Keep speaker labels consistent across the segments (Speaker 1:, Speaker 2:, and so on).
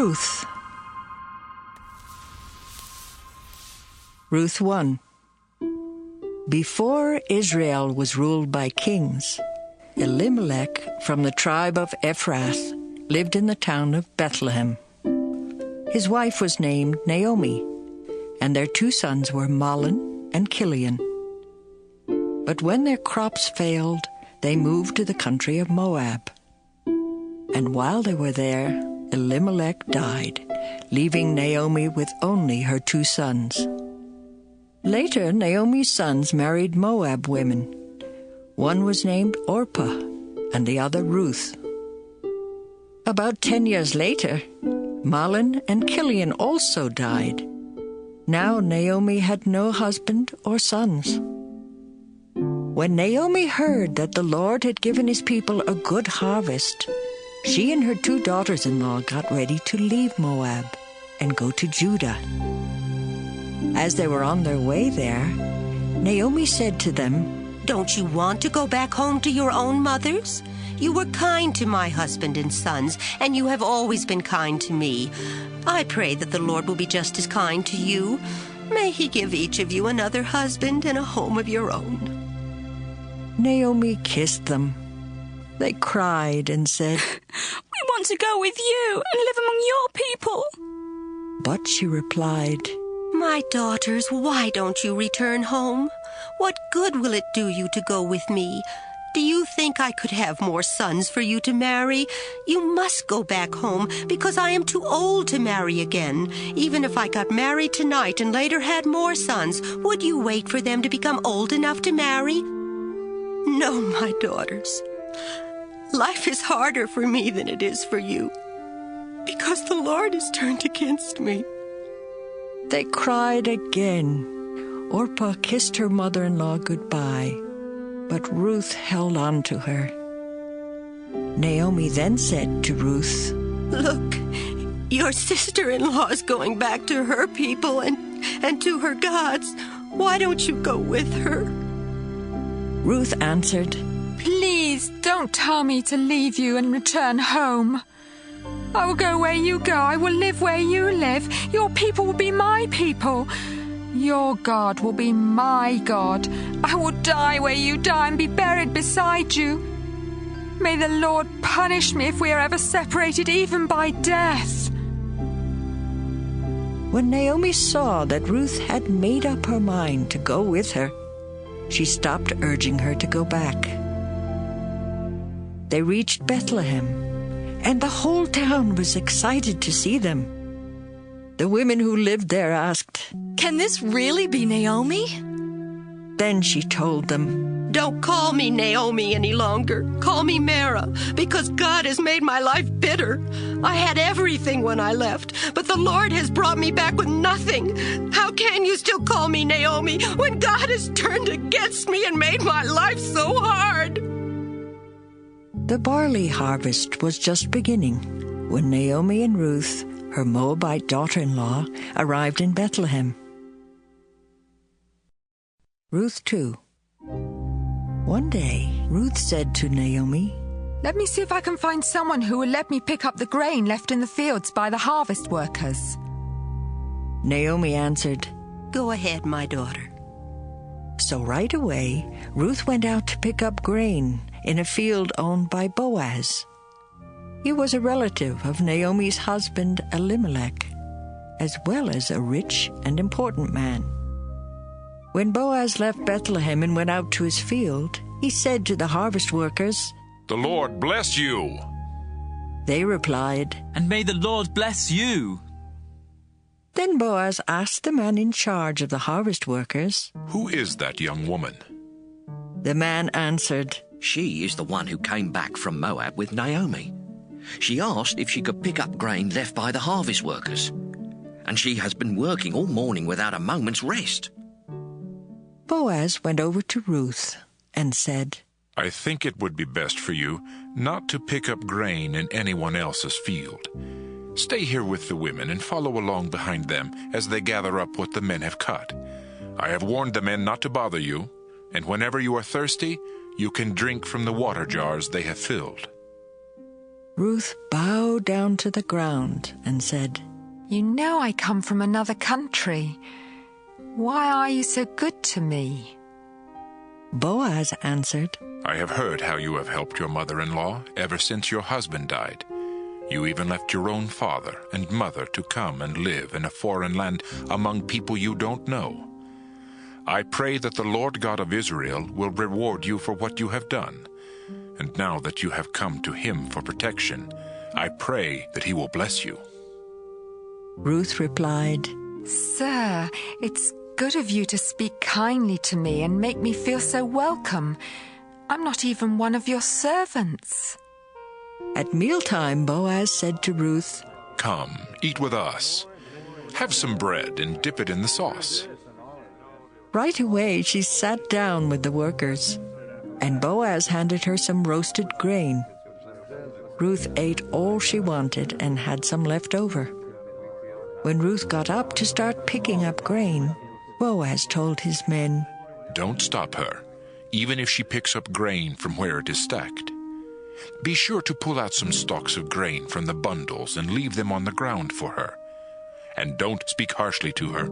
Speaker 1: Ruth. Ruth 1. Before Israel was ruled by kings, Elimelech from the tribe of Ephrath lived in the town of Bethlehem. His wife was named Naomi, and their 2 sons were Mahlon and Chilion. But when their crops failed, they moved to the country of Moab. And while they were there, Elimelech died, leaving Naomi with only her 2 sons. Later, Naomi's sons married Moab women. One was named Orpah, and the other Ruth. About 10 years later, Mahlon and Chilion also died. Now Naomi had no husband or sons. When Naomi heard that the Lord had given his people a good harvest, she and her 2 daughters-in-law got ready to leave Moab and go to Judah. As they were on their way there, Naomi said to them,
Speaker 2: "Don't you want to go back home to your own mothers? You were kind to my husband and sons, and you have always been kind to me. I pray that the Lord will be just as kind to you. May he give each of you another husband and a home of your own."
Speaker 1: Naomi kissed them. They cried and said,
Speaker 3: "We want to go with you and live among your people."
Speaker 1: But she replied,
Speaker 2: "My daughters, why don't you return home? What good will it do you to go with me? Do you think I could have more sons for you to marry? You must go back home, because I am too old to marry again. Even if I got married tonight and later had more sons, would you wait for them to become old enough to marry? No, my daughters. Life is harder for me than it is for you, because the Lord has turned against me."
Speaker 1: They cried again. Orpah kissed her mother-in-law goodbye, but Ruth held on to her. Naomi then said to Ruth,
Speaker 2: "Look, your sister-in-law is going back to her people and to her gods. Why don't you go with her?"
Speaker 1: Ruth answered,
Speaker 3: Please don't tell me to leave you and return home. I will go where you go. I will live where you live. Your people will be my people. Your God will be my God. I will die where you die and be buried beside you. May the Lord punish me if we are ever separated, even by death."
Speaker 1: When Naomi saw that Ruth had made up her mind to go with her, she stopped urging her to go back. They reached Bethlehem, and the whole town was excited to see them. The women who lived there asked,
Speaker 4: "Can this really be Naomi?"
Speaker 1: Then she told them,
Speaker 2: "Don't call me Naomi any longer. Call me Mara, because God has made my life bitter. I had everything when I left, but the Lord has brought me back with nothing. How can you still call me Naomi when God has turned against me and made my life so hard?"
Speaker 1: The barley harvest was just beginning when Naomi and Ruth, her Moabite daughter-in-law, arrived in Bethlehem. Ruth 2. One day, Ruth said to Naomi,
Speaker 3: Let me see if I can find someone who will let me pick up the grain left in the fields by the harvest workers.
Speaker 1: Naomi answered,
Speaker 2: "Go ahead, my daughter."
Speaker 1: So right away, Ruth went out to pick up grain in a field owned by Boaz. He was a relative of Naomi's husband Elimelech, as well as a rich and important man. When Boaz left Bethlehem and went out to his field, he said to the harvest workers,
Speaker 5: "The Lord bless you."
Speaker 1: They replied,
Speaker 6: "And may the Lord bless you."
Speaker 1: Then Boaz asked the man in charge of the harvest workers,
Speaker 5: "Who is that young woman?"
Speaker 1: The man answered,
Speaker 7: She is the one who came back from Moab with Naomi. She asked if she could pick up grain left by the harvest workers, and she has been working all morning without a moment's rest.
Speaker 1: Boaz went over to Ruth and said,
Speaker 5: "I think it would be best for you not to pick up grain in anyone else's field. Stay here with the women and follow along behind them as they gather up what the men have cut. I have warned the men not to bother you, and whenever you are thirsty, you can drink from the water jars they have filled."
Speaker 1: Ruth bowed down to the ground and said,
Speaker 3: You know I come from another country. Why are you so good to me?
Speaker 1: Boaz answered,
Speaker 5: I have heard how you have helped your mother-in-law ever since your husband died. You even left your own father and mother to come and live in a foreign land among people you don't know. I pray that the Lord God of Israel will reward you for what you have done. And now that you have come to him for protection, I pray that he will bless you.
Speaker 1: Ruth replied,
Speaker 3: Sir, it's good of you to speak kindly to me and make me feel so welcome. I'm not even one of your servants.
Speaker 1: At mealtime, Boaz said to Ruth,
Speaker 5: Come, eat with us. Have some bread and dip it in the sauce.
Speaker 1: Right away she sat down with the workers, and Boaz handed her some roasted grain. Ruth ate all she wanted and had some left over. When Ruth got up to start picking up grain, Boaz told his men,
Speaker 5: Don't stop her, even if she picks up grain from where it is stacked. Be sure to pull out some stalks of grain from the bundles and leave them on the ground for her. And don't speak harshly to her.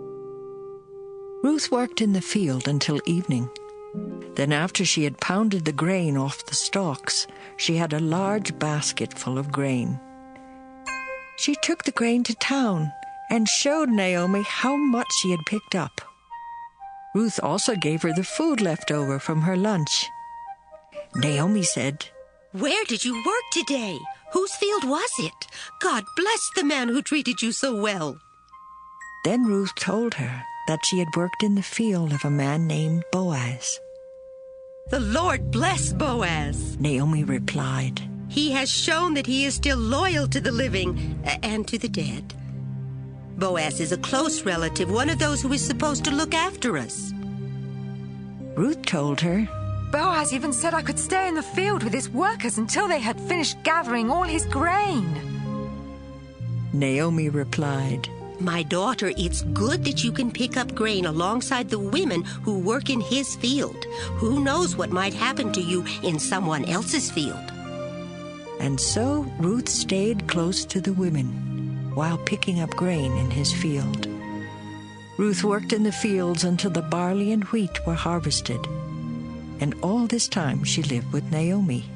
Speaker 1: Ruth worked in the field until evening. Then after she had pounded the grain off the stalks, she had a large basket full of grain. She took the grain to town and showed Naomi how much she had picked up. Ruth also gave her the food left over from her lunch. Naomi said,
Speaker 2: Where did you work today? Whose field was it? God bless the man who treated you so well.
Speaker 1: Then Ruth told her that she had worked in the field of a man named Boaz.
Speaker 2: The Lord bless Boaz.
Speaker 1: Naomi replied,
Speaker 2: He has shown that he is still loyal to the living and to the dead. Boaz is a close relative, one of those who is supposed to look after us.
Speaker 1: Ruth told her,
Speaker 3: Boaz even said I could stay in the field with his workers until they had finished gathering all his grain.
Speaker 1: Naomi replied,
Speaker 2: My daughter, it's good that you can pick up grain alongside the women who work in his field. Who knows what might happen to you in someone else's field?
Speaker 1: And so Ruth stayed close to the women while picking up grain in his field. Ruth worked in the fields until the barley and wheat were harvested. And all this time she lived with Naomi.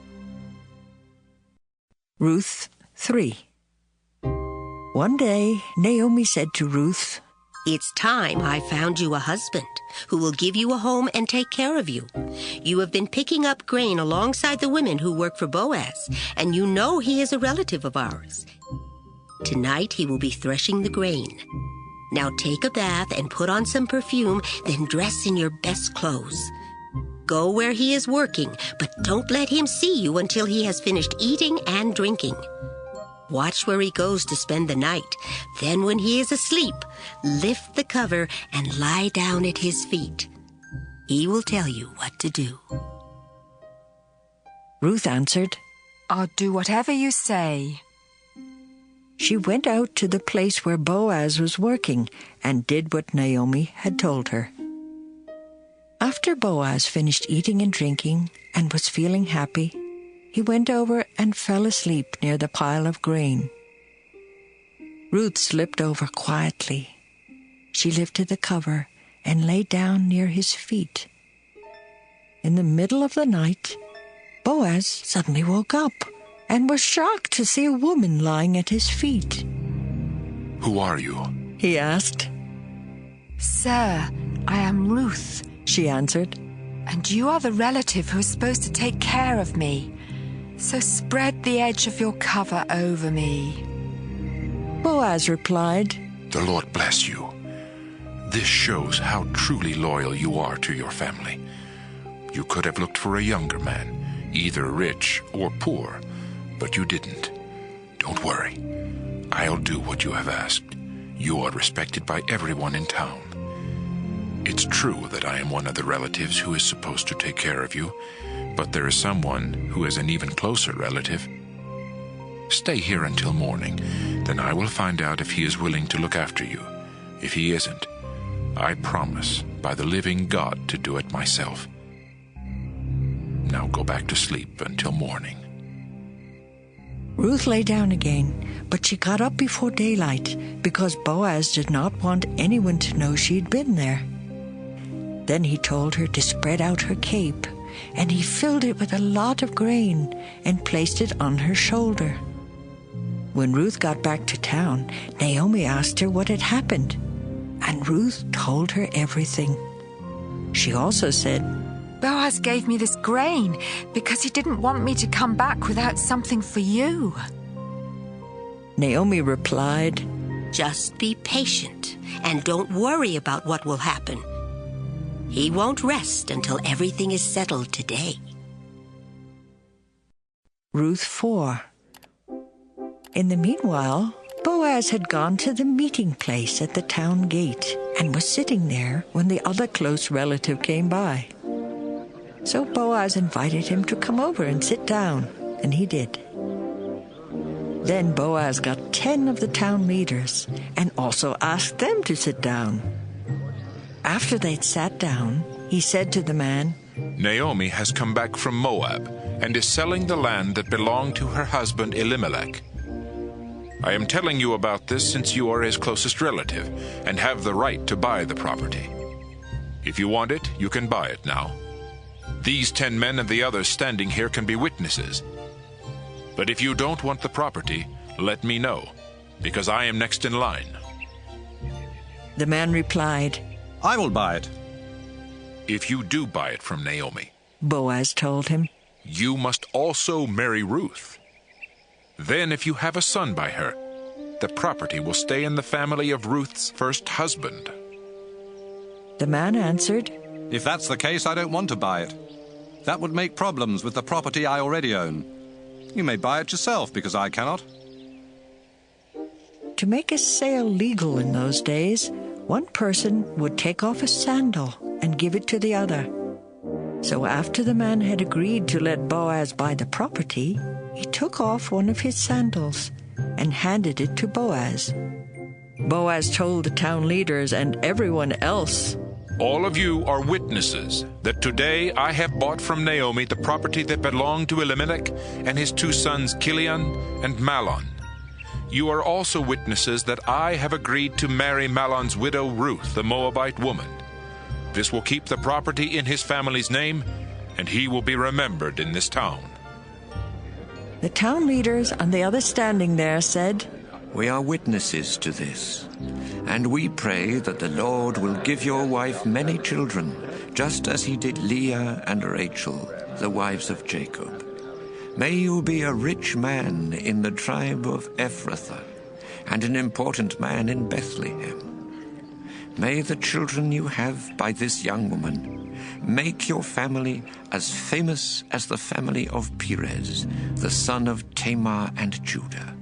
Speaker 1: Ruth 3. One day, Naomi said to Ruth,
Speaker 2: It's time I found you a husband who will give you a home and take care of you. You have been picking up grain alongside the women who work for Boaz, and you know he is a relative of ours. Tonight he will be threshing the grain. Now take a bath and put on some perfume, then dress in your best clothes. Go where he is working, but don't let him see you until he has finished eating and drinking. Watch where he goes to spend the night. Then when he is asleep, lift the cover and lie down at his feet. He will tell you what to do.
Speaker 1: Ruth answered,
Speaker 3: I'll do whatever you say.
Speaker 1: She went out to the place where Boaz was working and did what Naomi had told her. After Boaz finished eating and drinking and was feeling happy, he went over and fell asleep near the pile of grain. Ruth slipped over quietly. She lifted the cover and lay down near his feet. In the middle of the night, Boaz suddenly woke up and was shocked to see a woman lying at his feet.
Speaker 5: Who are you?
Speaker 1: He asked.
Speaker 3: Sir, I am Ruth,
Speaker 1: she answered.
Speaker 3: And you are the relative who is supposed to take care of me. So spread the edge of your cover over me.
Speaker 1: Boaz replied,
Speaker 5: The Lord bless you. This shows how truly loyal you are to your family. You could have looked for a younger man, either rich or poor, but you didn't. Don't worry. I'll do what you have asked. You are respected by everyone in town. It's true that I am one of the relatives who is supposed to take care of you, but there is someone who is an even closer relative. Stay here until morning, then I will find out if he is willing to look after you. If he isn't, I promise by the living God to do it myself. Now go back to sleep until morning.
Speaker 1: Ruth lay down again, but she got up before daylight because Boaz did not want anyone to know she'd been there. Then he told her to spread out her cape, and he filled it with a lot of grain and placed it on her shoulder. When Ruth got back to town, Naomi asked her what had happened, and Ruth told her everything. She also said,
Speaker 3: Boaz gave me this grain because he didn't want me to come back without something for you.
Speaker 1: Naomi replied,
Speaker 2: Just be patient and don't worry about what will happen. He won't rest until everything is settled today.
Speaker 1: Ruth 4. In the meanwhile, Boaz had gone to the meeting place at the town gate and was sitting there when the other close relative came by. So Boaz invited him to come over and sit down, and he did. Then Boaz got 10 of the town leaders and also asked them to sit down. After they'd sat down, he said to the man,
Speaker 5: Naomi has come back from Moab and is selling the land that belonged to her husband Elimelech. I am telling you about this since you are his closest relative and have the right to buy the property. If you want it, you can buy it now. These 10 men and the others standing here can be witnesses. But if you don't want the property, let me know, because I am next in line.
Speaker 1: The man replied,
Speaker 8: I will buy it.
Speaker 5: If you do buy it from Naomi,
Speaker 1: Boaz told him,
Speaker 5: you must also marry Ruth. Then if you have a son by her, the property will stay in the family of Ruth's first husband.
Speaker 1: The man answered,
Speaker 8: If that's the case, I don't want to buy it. That would make problems with the property I already own. You may buy it yourself, because I cannot.
Speaker 1: To make a sale legal in those days, one person would take off a sandal and give it to the other. So after the man had agreed to let Boaz buy the property, he took off one of his sandals and handed it to Boaz. Boaz told the town leaders and everyone else,
Speaker 5: All of you are witnesses that today I have bought from Naomi the property that belonged to Elimelech and his 2 sons Chilion and Mahlon. You are also witnesses that I have agreed to marry Mahlon's widow Ruth, the Moabite woman. This will keep the property in his family's name, and he will be remembered in this town.
Speaker 1: The town leaders and the others standing there said,
Speaker 7: We are witnesses to this, and we pray that the Lord will give your wife many children, just as he did Leah and Rachel, the wives of Jacob. May you be a rich man in the tribe of Ephrathah, and an important man in Bethlehem. May the children you have by this young woman make your family as famous as the family of Perez, the son of Tamar and Judah.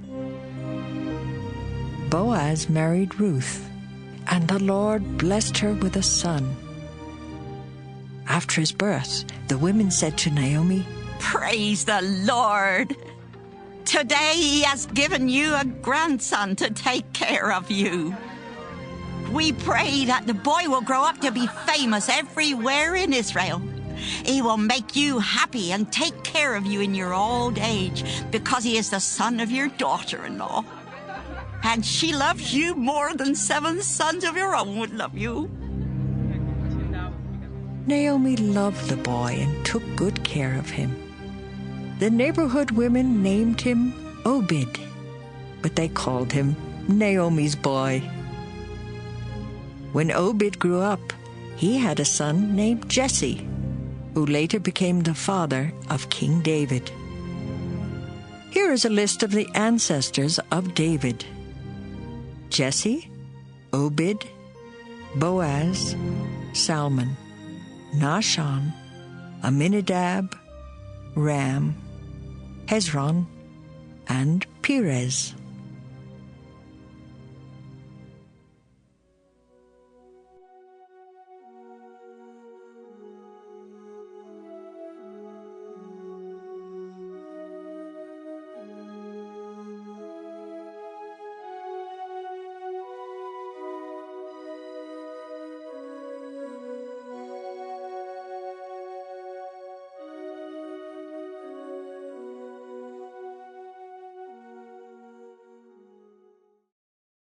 Speaker 1: Boaz married Ruth, and the Lord blessed her with a son. After his birth, the women said to Naomi,
Speaker 9: Praise the Lord! Today he has given you a grandson to take care of you. We pray that the boy will grow up to be famous everywhere in Israel. He will make you happy and take care of you in your old age because he is the son of your daughter-in-law. And she loves you more than 7 sons of your own would love you.
Speaker 1: Naomi loved the boy and took good care of him. The neighborhood women named him Obed, but they called him Naomi's boy. When Obed grew up, he had a son named Jesse, who later became the father of King David. Here is a list of the ancestors of David: Jesse, Obed, Boaz, Salmon, Nahshon, Aminadab, Ram, Hezron, and Perez.